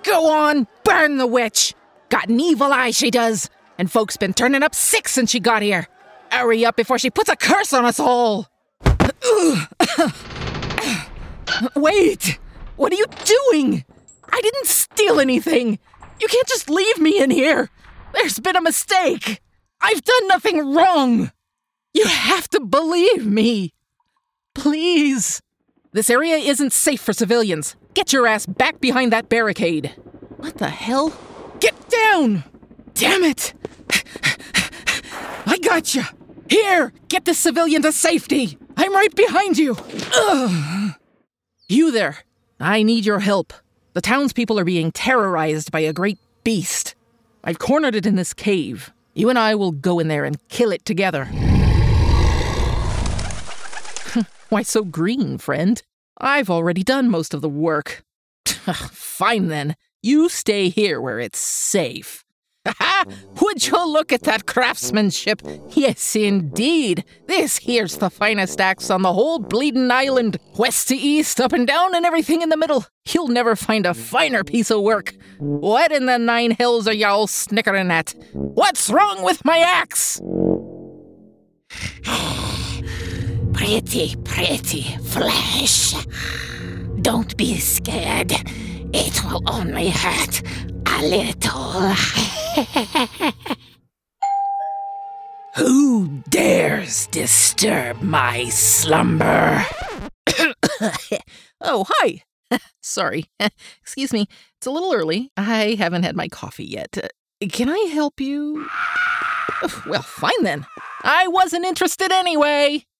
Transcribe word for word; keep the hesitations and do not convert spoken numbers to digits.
Go on, burn the witch. Got an evil eye, she does. And folks been turning up sick since she got here. Hurry up before she puts a curse on us all. Wait, what are you doing? I didn't steal anything. You can't just leave me in here. There's been a mistake. I've done nothing wrong. You have to believe me. Please. This area isn't safe for civilians. Get your ass back behind that barricade. What the hell? Get down! Damn it! I got you. Here, get this civilian to safety. I'm right behind you. Ugh. You there. I need your help. The townspeople are being terrorized by a great beast. I've cornered it in this cave. You and I will go in there and kill it together. Why so green, friend? I've already done most of the work. Fine then. You stay here where it's safe. Ha! Would you look at that craftsmanship? Yes, indeed. This here's the finest axe on the whole bleedin' island. West to east, up and down, and everything in the middle. You'll never find a finer piece of work. What in the nine hells are y'all snickering at? What's wrong with my axe? Pretty, pretty flesh. Don't be scared. It will only hurt a little. Who dares disturb my slumber? Oh, hi. Sorry. Excuse me. It's a little early. I haven't had my coffee yet. Uh, can I help you? Well, fine then. I wasn't interested anyway.